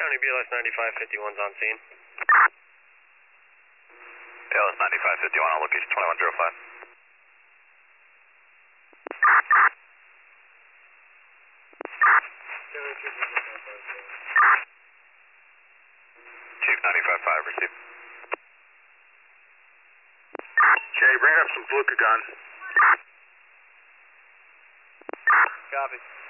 County BLS 9551's on scene. BLS 9551 on location 2105. Chief 95.5, received. Jay, bring up some glucagon. Copy.